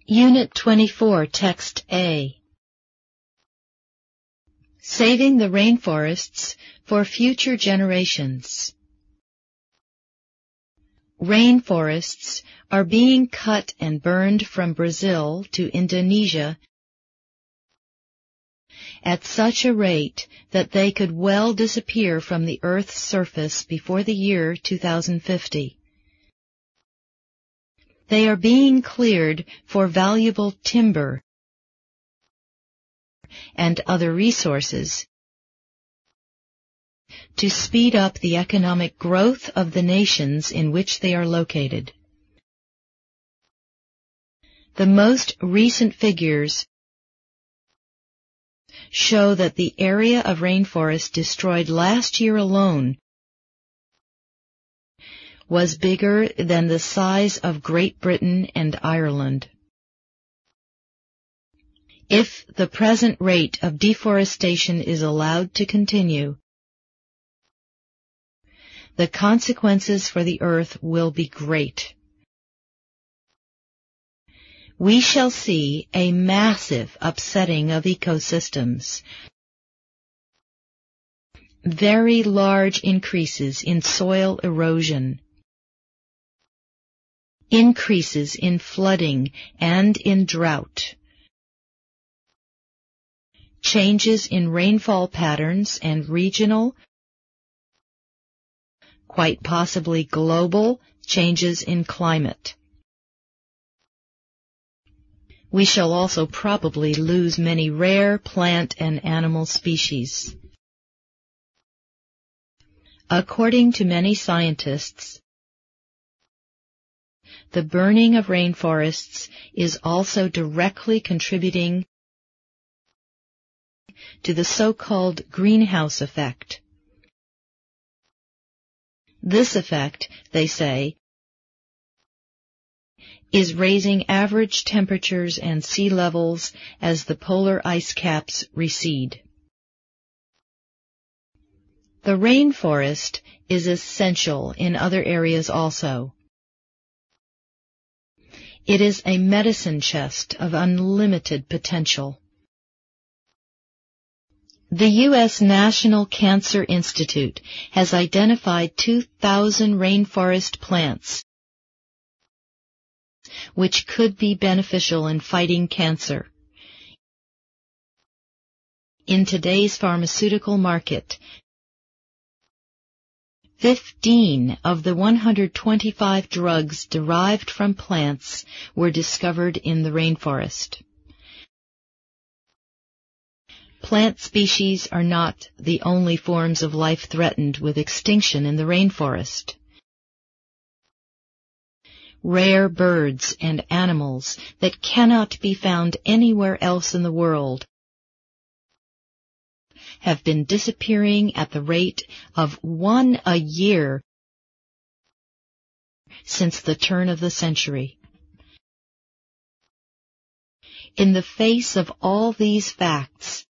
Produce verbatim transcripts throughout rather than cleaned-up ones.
Unit twenty-four, Text A. Saving the rainforests for future generations. Rainforests are being cut and burned from Brazil to Indonesia at such a rate that they could well disappear from the Earth's surface before the year two thousand fifty. They are being cleared for valuable timber and other resources to speed up the economic growth of the nations in which they are located. The most recent figures show that the area of rainforest destroyed last year alone was bigger than the size of Great Britain and Ireland. If the present rate of deforestation is allowed to continue, the consequences for the earth will be great. We shall see a massive upsetting of ecosystems, very large increases in soil erosion, increases in flooding and in drought, changes in rainfall patterns and regional, quite possibly global, changes in climate. We shall also probably lose many rare plant and animal species. According to many scientists, the burning of rainforests is also directly contributing to the so-called greenhouse effect. This effect, they say, is raising average temperatures and sea levels as the polar ice caps recede. The rainforest is essential in other areas also. It is a medicine chest of unlimited potential. The U S National Cancer Institute has identified two thousand rainforest plants which could be beneficial in fighting cancer. In today's pharmaceutical market, fifteen of the one hundred twenty-five drugs derived from plants were discovered in the rainforest. Plant species are not the only forms of life threatened with extinction in the rainforest. Rare birds and animals that cannot be found anywhere else in the world have been disappearing at the rate of one a year since the turn of the century. In the face of all these facts,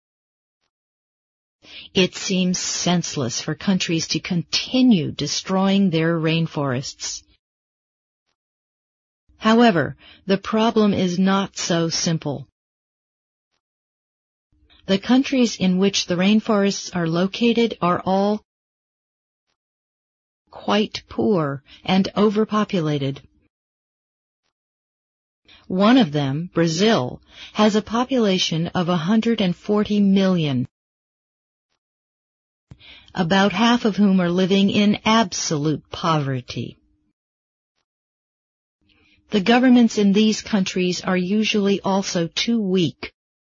it seems senseless for countries to continue destroying their rainforests. However, the problem is not so simple. The countries in which the rainforests are located are all quite poor and overpopulated. One of them, Brazil, has a population of one hundred forty million, about half of whom are living in absolute poverty. The governments in these countries are usually also too weak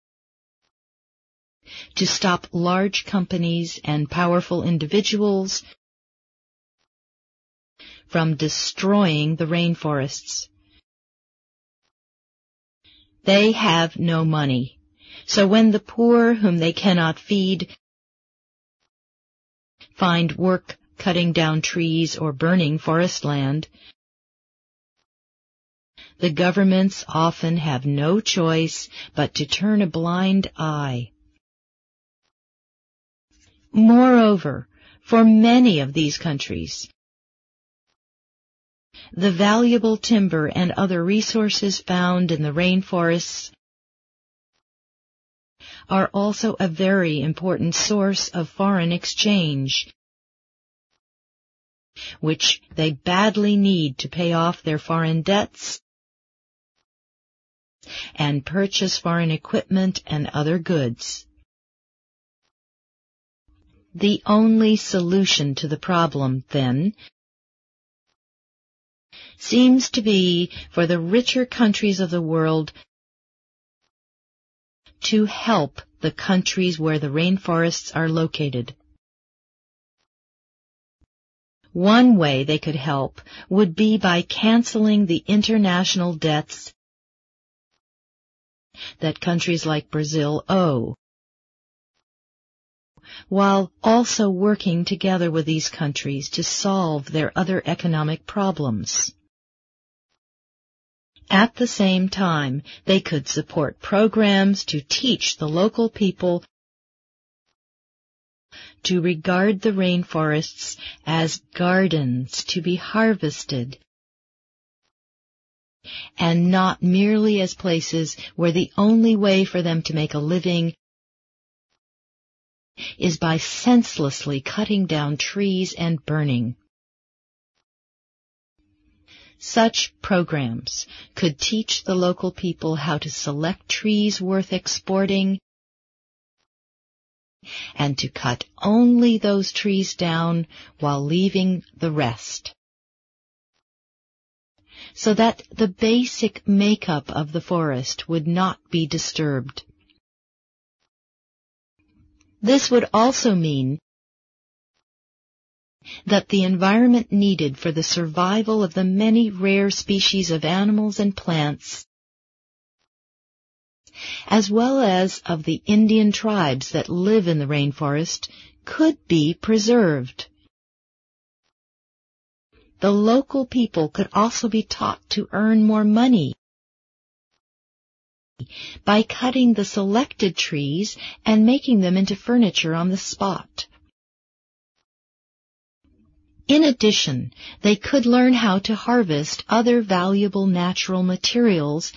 to stop large companies and powerful individuals from destroying the rainforests. They have no money, so when the poor whom they cannot feed find work cutting down trees or burning forest land, the governments often have no choice but to turn a blind eye. Moreover, for many of these countries, The valuable timber and other resources found in the rainforests are also a very important source of foreign exchange, which they badly need to pay off their foreign debts and purchase foreign equipment and other goods. The only solution to the problem, then, seems to be for the richer countries of the world to help the countries where the rainforests are located. One way they could help would be by canceling the international debts that countries like Brazil owe, while also working together with these countries to solve their other economic problems. At the same time, they could support programs to teach the local people to regard the rainforests as gardens to be harvested, and not merely as places where the only way for them to make a living is by senselessly cutting down trees and burning. Such programs could teach the local people how to select trees worth exporting and to cut only those trees down while leaving the rest, so that the basic makeup of the forest would not be disturbed. This would also mean that the environment needed for the survival of the many rare species of animals and plants, as well as of the Indian tribes that live in the rainforest, could be preserved. The local people could also be taught to earn more money by cutting the selected trees and making them into furniture on the spot. In addition, they could learn how to harvest other valuable natural materials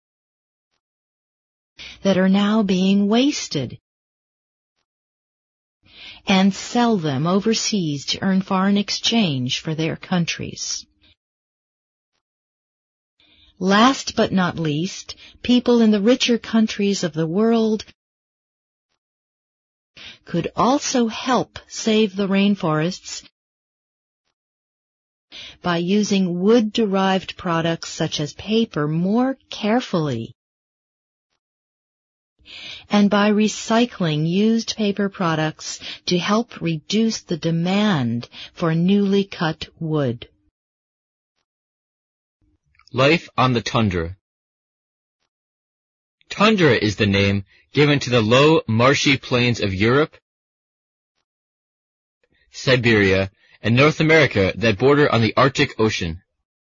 that are now being wasted and sell them overseas to earn foreign exchange for their countries. Last but not least, people in the richer countries of the world could also help save the rainforests by using wood-derived products such as paper more carefully, and by recycling used paper products to help reduce the demand for newly cut wood. Life on the tundra. Tundra is the name given to the low, marshy plains of Europe, Siberia, and North America that border on the Arctic Ocean.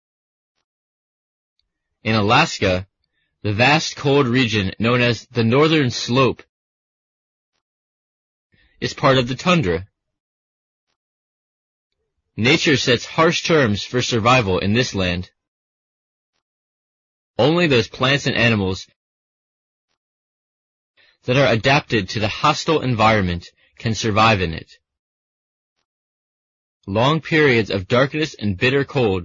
In Alaska, the vast cold region known as the Northern Slope is part of the tundra. Nature sets harsh terms for survival in this land. Only those plants and animals that are adapted to the hostile environment can survive in it. Long periods of darkness and bitter cold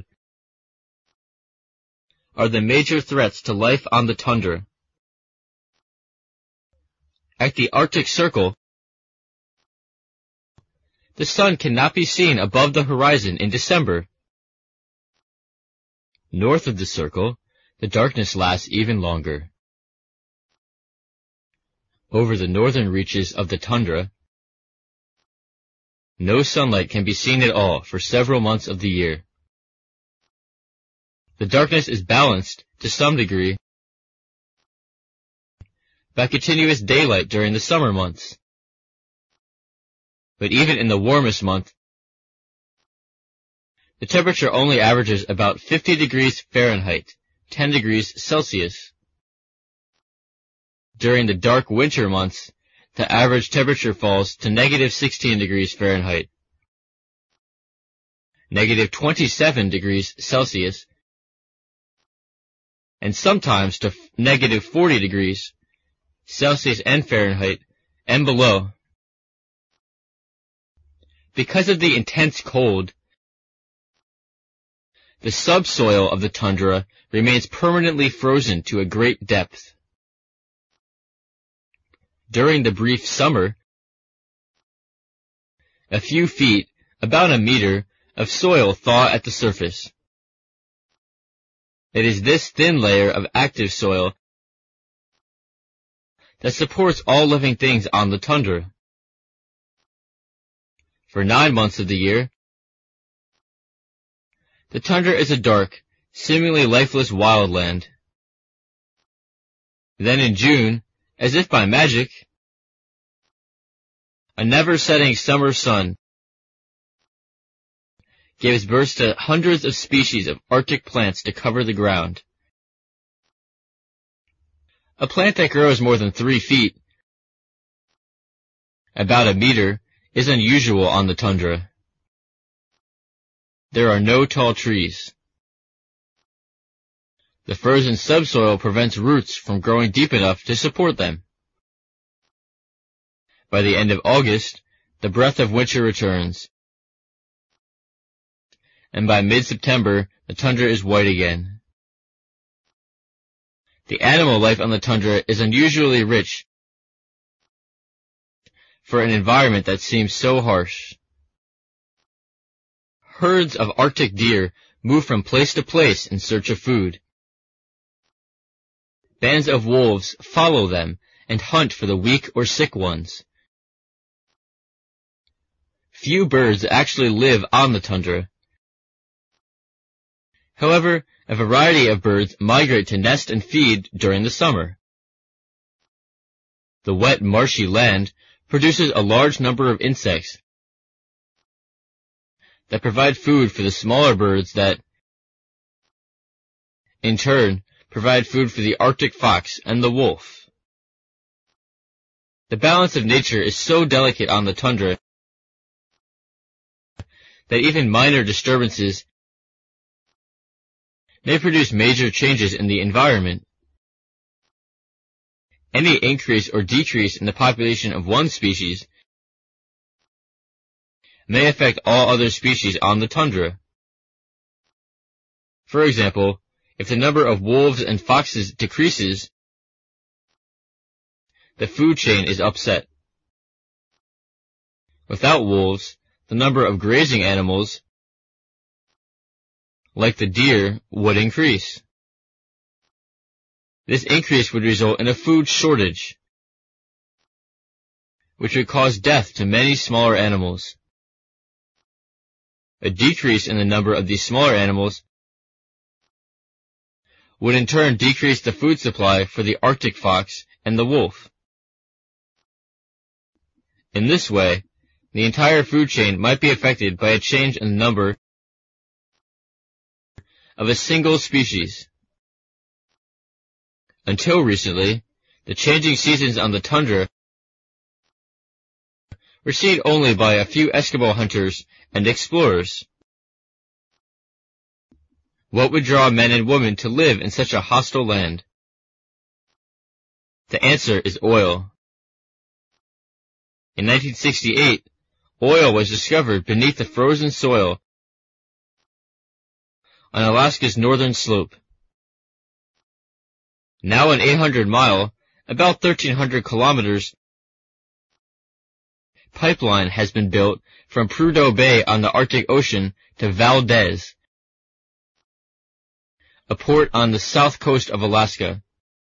are the major threats to life on the tundra. At the Arctic Circle, the sun cannot be seen above the horizon in December. North of the circle, the darkness lasts even longer. Over the northern reaches of the tundra, no sunlight can be seen at all for several months of the year. The darkness is balanced, to some degree, by continuous daylight during the summer months. But even in the warmest month, the temperature only averages about fifty degrees Fahrenheit, ten degrees Celsius. During the dark winter months, the average temperature falls to negative sixteen degrees Fahrenheit, negative twenty-seven degrees Celsius, and sometimes to negative forty degrees Celsius and Fahrenheit and below. Because of the intense cold, the subsoil of the tundra remains permanently frozen to a great depth. During the brief summer, a few feet, about a meter, of soil thaw at the surface. It is this thin layer of active soil that supports all living things on the tundra. For nine months of the year, the tundra is a dark, seemingly lifeless wildland. Then in June, as if by magic, a never-setting summer sun gives birth to hundreds of species of Arctic plants to cover the ground. A plant that grows more than three feet, about a meter, is unusual on the tundra. There are no tall trees. The frozen subsoil prevents roots from growing deep enough to support them. By the end of August, the breath of winter returns, and by mid-September, the tundra is white again. The animal life on the tundra is unusually rich for an environment that seems so harsh. Herds of Arctic deer move from place to place in search of food. Bands of wolves follow them and hunt for the weak or sick ones. Few birds actually live on the tundra. However, a variety of birds migrate to nest and feed during the summer. The wet, marshy land produces a large number of insects that provide food for the smaller birds that, in turn, provide food for the Arctic fox and the wolf. The balance of nature is so delicate on the tundra that even minor disturbances may produce major changes in the environment. Any increase or decrease in the population of one species may affect all other species on the tundra. For example, if the number of wolves and foxes decreases, the food chain is upset. Without wolves, the number of grazing animals, like the deer, would increase. This increase would result in a food shortage, which would cause death to many smaller animals. A decrease in the number of these smaller animals would in turn decrease the food supply for the Arctic fox and the wolf. In this way, the entire food chain might be affected by a change in the number of a single species. Until recently, the changing seasons on the tundra were seen only by a few Eskimo hunters and explorers. What would draw men and women to live in such a hostile land? The answer is oil. In nineteen sixty-eight, oil was discovered beneath the frozen soil on Alaska's northern slope. Now an eight hundred mile, about thirteen hundred kilometers, pipeline has been built from Prudhoe Bay on the Arctic Ocean to Valdez, a port on the south coast of Alaska.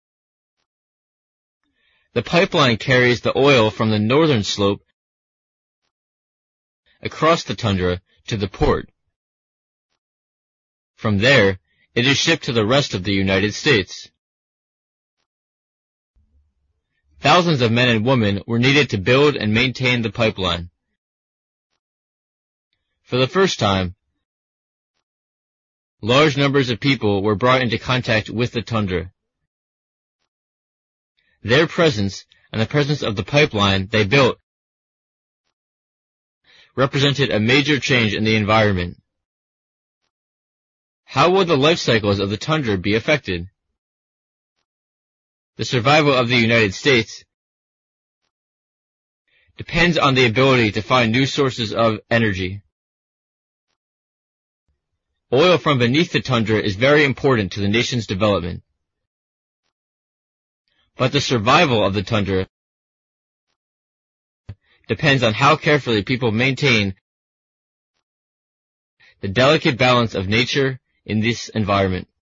The pipeline carries the oil from the northern slope across the tundra to the port. From there, it is shipped to the rest of the United States. Thousands of men and women were needed to build and maintain the pipeline. For the first time, large numbers of people were brought into contact with the tundra. Their presence and the presence of the pipeline they built represented a major change in the environment. How would the life cycles of the tundra be affected? The survival of the United States depends on the ability to find new sources of energy. Oil from beneath the tundra is very important to the nation's development. But the survival of the tundra depends on how carefully people maintain the delicate balance of nature in this environment.